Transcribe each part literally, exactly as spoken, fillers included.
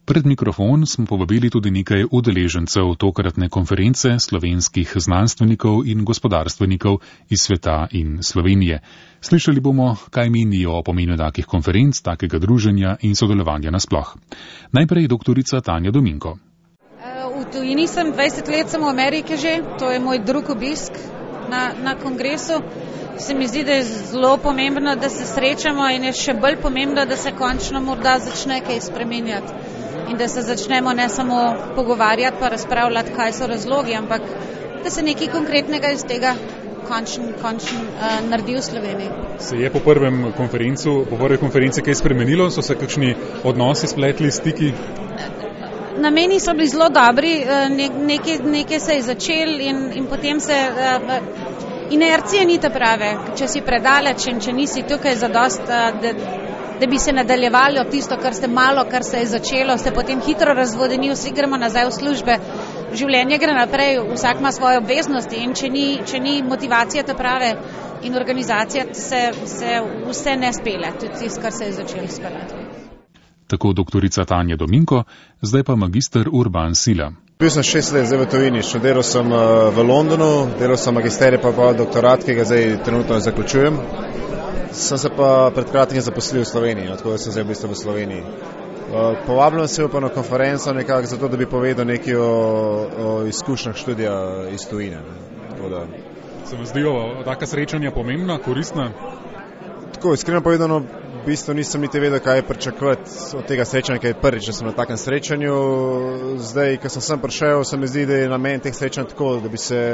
Pred mikrofon smo povabili tudi nekaj udeležencev tokratne konference slovenskih znanstvenikov in gospodarstvenikov iz sveta in Slovenije. Slišali bomo, kaj menijo o pomenu takih konferenc, takega druženja in sodelovanja nasploh. Najprej doktorica Tanja Dominko. V tujini sem dvajset let, sem v Ameriki že, to je moj drug obisk na, na kongresu. Se mi zdi, da je zelo pomembno, da se srečamo in je še bolj pomembno, da se končno morda začne kaj spreminjati in da se začnemo ne samo pogovarjati pa razpravljati, kaj so razlogi, ampak da se nekaj konkretnega iz tega končno končn, uh, naredi v Sloveniji. Se je po prvem konferencu, po prvi konferenci kaj spremenilo? So se kakšni odnosi spletli, stiki? Nameni so bili zelo dobri, ne, nekaj, nekaj se je začel in, in potem se... Uh, Inercije ni ta prave, če si predaleč in če nisi tukaj zadost, da, da bi se nadaljevali od tisto, kar ste malo, kar se je začelo, ste potem hitro razvodeni, vsi gremo nazaj v službe, življenje gre naprej, vsak ima svoje obveznosti in če ni, če ni motivacija ta prave in organizacija, se, se vse ne spele, tudi tisto, kar se je začelo speljati. Tako doktorica Tanja Dominko, zdaj pa magister Urban Sila. Bil sem šest let zdaj v tujini, študiral sem v Londonu, delal sem magisterij pa pa doktorat, ki ga zdaj trenutno zaključujem. Sem se pa pred kratkim zaposlil v Sloveniji, tako da sem zdaj v bistvu v Sloveniji. Povabljen sem pa na konferenco nekako zato, da bi povedal nekaj o, o izkušnjah študija iz tujine. Da... Se vam zdijo taka srečanja pomembna, koristna? Tako, iskreno povedano, v bistvu nisem niti vedel, kaj pričakovati od tega srečanja, kaj prvič, da sem na takem srečanju. Zdaj, ko sem sem prišel, se mi zdi, da je namen teh srečanj tako, da bi se,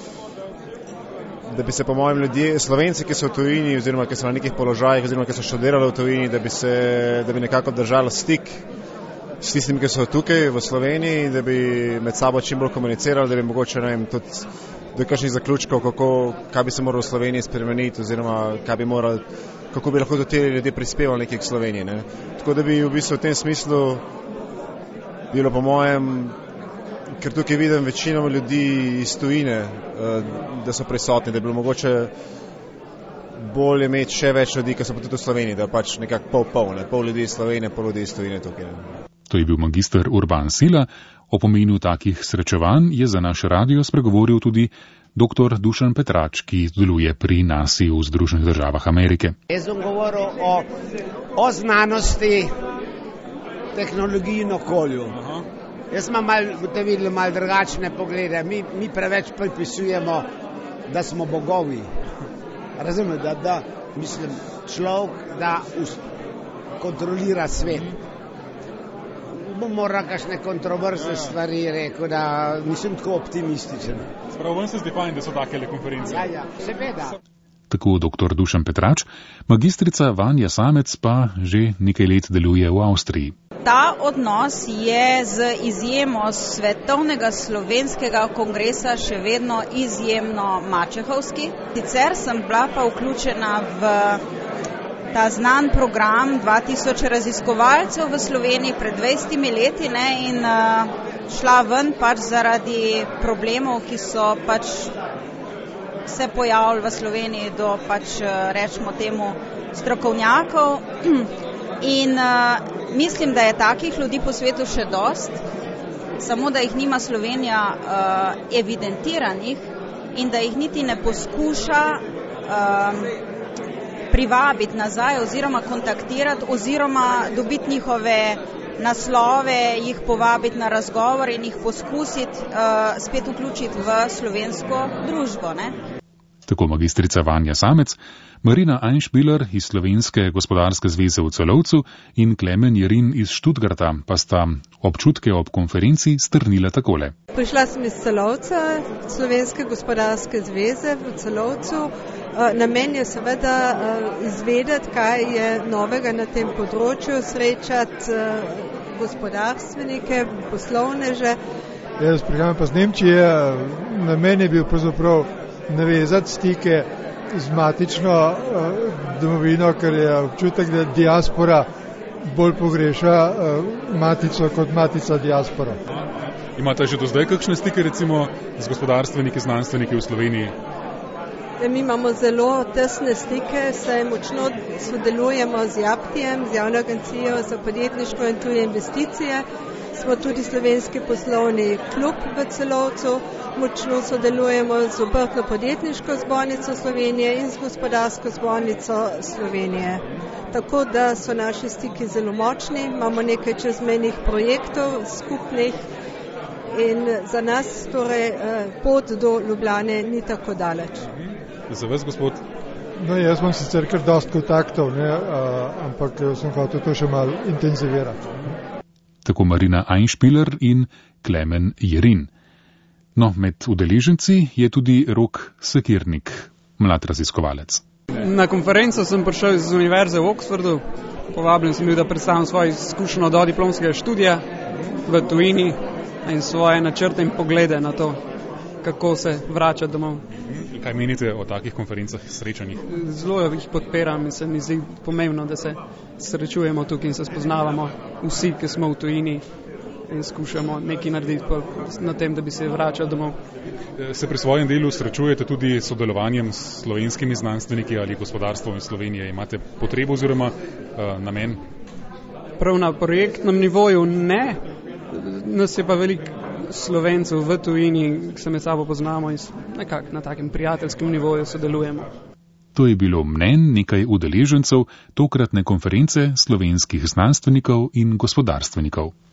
da bi se po mojem ljudje, Slovenci, ki so v tujini, oziroma ki so na nekih položajih, oziroma ki so študirali v tujini, da bi se, da bi nekako držali stik s tistimi, ki so tukaj v Sloveniji, da bi med sabo čim bolj komunicirali, da bi mogoče, ne vem, tudi do kakšnih zaključkov, kako, kaj bi se moralo v Sloveniji spremeniti, oziroma kaj bi morali, kako bi lahko do te ljudje prispevali nekaj k Sloveniji. Ne? Tako da bi v bistvu v tem smislu bilo po mojem, ker tukaj vidim večino ljudi iz tujine, da so prisotni, da bi bilo mogoče bolje imeti še več ljudi, ki so pa tudi v Sloveniji, da pač nekako pol-pol, ne? Pol ljudi iz Slovenije, pol ljudi iz tujine tukaj. Ne? To je bil magister Urban Sila. O pomenu takih srečevanj je za naš radio spregovoril tudi doktor Dušan Petrač, ki deluje pri nasi v Združenih državah Amerike. Jaz bom govoril o, o znanosti, tehnologiji in okolju. Aha. Jaz imam malo, boste videli, malo drugačne poglede. Mi, mi preveč pripisujemo, da smo bogovi. Razumete, da, da mislim, človek, da us, kontrolira svet. Bom moral kakšne kontroverzne stvari rekel, da nisem tako optimističen. Sprav, vam se zdi fajn, da so takele konference? Ja, ja, seveda. Tako doktor Dušan Petrač, magistrica Vanja Samec pa že nekaj let deluje v Avstriji. Ta odnos je z izjemo svetovnega slovenskega kongresa še vedno izjemno mačehovski. Sicer sem bila pa vključena v ta znan program dva tisoč raziskovalcev v Sloveniji pred dvajsetimi leti, ne, in uh, šla ven pač zaradi problemov, ki so pač se pojavili v Sloveniji do pač, rečemo temu, strokovnjakov. In uh, mislim, da je takih ljudi po svetu še dost, samo da jih nima Slovenija uh, evidentiranih in da jih niti ne poskuša uh, privabiti nazaj oziroma kontaktirati oziroma dobiti njihove naslove, jih povabiti na razgovor in jih poskusiti uh, spet vključiti v slovensko družbo. Ne? Tako magistrica Vanja Samec, Marina Einšpiler iz Slovenske gospodarske zveze v Celovcu in Klemen Jerin iz Študgarta pa sta občutke ob konferenci strnila takole. Prišla sem iz Celovca, Slovenske gospodarske zveze v Celovcu. Namen je seveda izvedeti, kaj je novega na tem področju, srečati gospodarstvenike, poslovneže. Jaz prihajam pa z Nemčije, namen je bil pravzaprav navezati stike z matično domovino, ker je občutek, da diaspora bolj pogreša matico kot matica diaspora. Imate že do zdaj kakšne stike recimo z gospodarstveniki, znanstveniki v Sloveniji? Mi imamo zelo tesne stike, saj močno sodelujemo z Japtijem, z javno agencijo za podjetništvo in tuje investicije. Smo tudi slovenski poslovni klub v Celovcu, močno sodelujemo z obrtno-podjetniško zbornico Slovenije in z gospodarsko zbornico Slovenije. Tako da so naši stiki zelo močni, imamo nekaj čezmejnih projektov skupnih in za nas torej pot do Ljubljane ni tako daleč. Za vas, gospod? No, jaz imam sicer kar dosti kontaktov, ne, ampak sem hotel to še malo intenzivirati. Tako Marina Einšpiler in Klemen Jerin. No, med udeleženci je tudi Rok Sekirnik, mlad raziskovalec. Na konferenco sem prišel iz Univerze v Oxfordu. Povabljen sem bil, da predstavim svojo izkušnjo do diplomskega študija v tujini in svoje načrte in poglede na to, kako se vračati domov. Kaj menite o takih konferencah, srečanjih? Zelo jih podpiram in se mi zdi pomembno, da se srečujemo tukaj in se spoznavamo vsi, ki smo v tujini in skušamo nekaj narediti na tem, da bi se vračali domov. Se pri svojem delu srečujete tudi s sodelovanjem s slovenskimi znanstveniki ali gospodarstvom iz Slovenije? Imate potrebo oziroma uh, namen? Prav na projektnem nivoju ne, nas je pa veliko Slovencev v tujini, ki se med sabo poznamo in nekako na takem prijateljskem nivoju sodelujemo. To je bilo mnenj nekaj udeležencev tokratne konference slovenskih znanstvenikov in gospodarstvenikov.